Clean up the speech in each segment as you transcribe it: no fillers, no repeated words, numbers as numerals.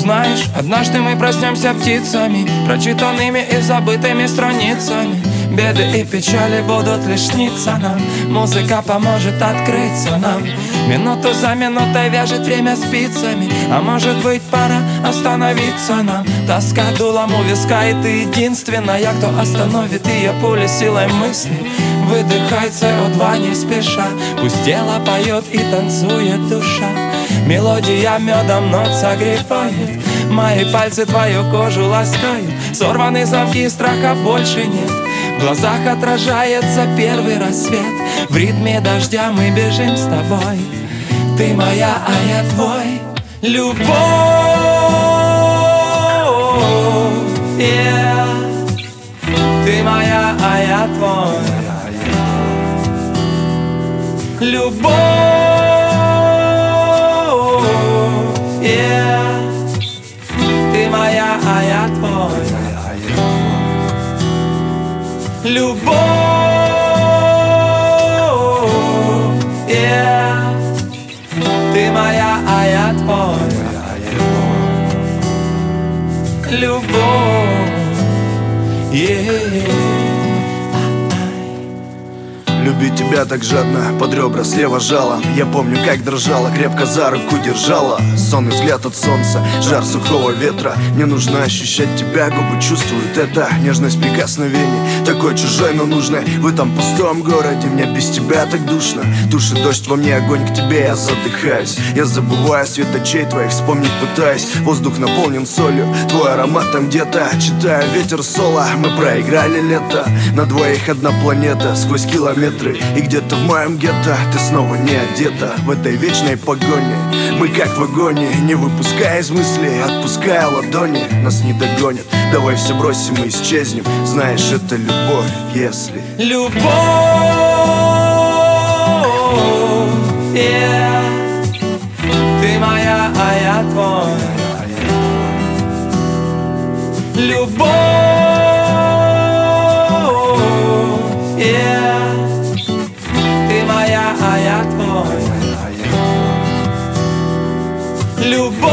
знаешь, однажды мы проснемся птицами, прочитанными и забытыми страницами. Беды и печали будут лишь сниться нам. Музыка поможет открыться нам. Минуту за минутой вяжет время спицами. А может быть, пора остановиться нам. Тоска дулом у виска, и ты единственная, кто остановит ее пули силой мысли. Выдыхай CO2 не спеша. Пусть тело поет и танцует душа. Мелодия медом нот согревает. Мои пальцы твою кожу ласкают. Сорваны замки, страха больше нет. В глазах отражается первый рассвет. В ритме дождя мы бежим с тобой. Ты моя, а я твой. Любовь, yeah. Ты моя, а я твой. Любовь, yeah. Ты моя, а я твой. Любовь, yeah. Ты моя, а я твой. Любовь, yeah. Любить тебя так жадно, под ребра слева жало. Я помню, как дрожала, крепко за руку держала. Сонный взгляд от солнца, жар сухого ветра. Мне нужно ощущать тебя, губы чувствуют это. Нежность прикосновений, такой чужой, но нужной. В этом пустом городе мне без тебя так душно. Тушит дождь во мне, огонь к тебе, я задыхаюсь. Я забываю свет очей твоих, вспомнить пытаюсь. Воздух наполнен солью, твой аромат там где-то. Читаю ветер соло, мы проиграли лето. На двоих одна планета, сквозь километры. И где-то в моем гетто ты снова не одета. В этой вечной погоне мы как в агонии, не выпуская из мыслей, отпуская ладони. Нас не догонят, давай все бросим и исчезнем. Знаешь, это любовь, если любовь, yeah. Ты моя, а я твой. Любовь, yeah. Ты моя, а я твой. Любовь,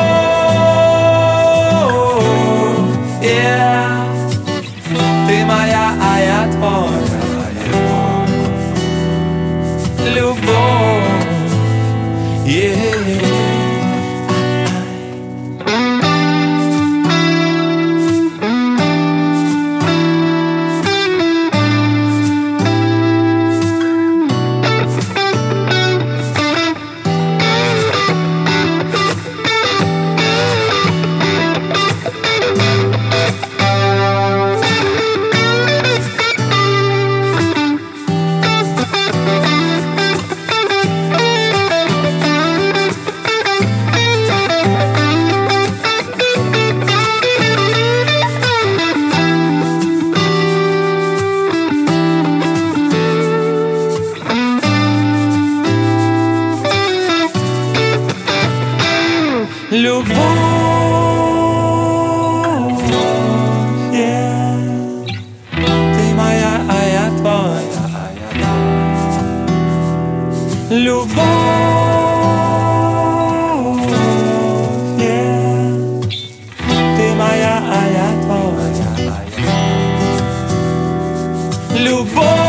yeah. Ты моя, а я твой. Любовь, yeah. Любовь, yeah. Ты моя, а я твоя. Любовь, yeah. Ты моя, а я твоя. Любовь.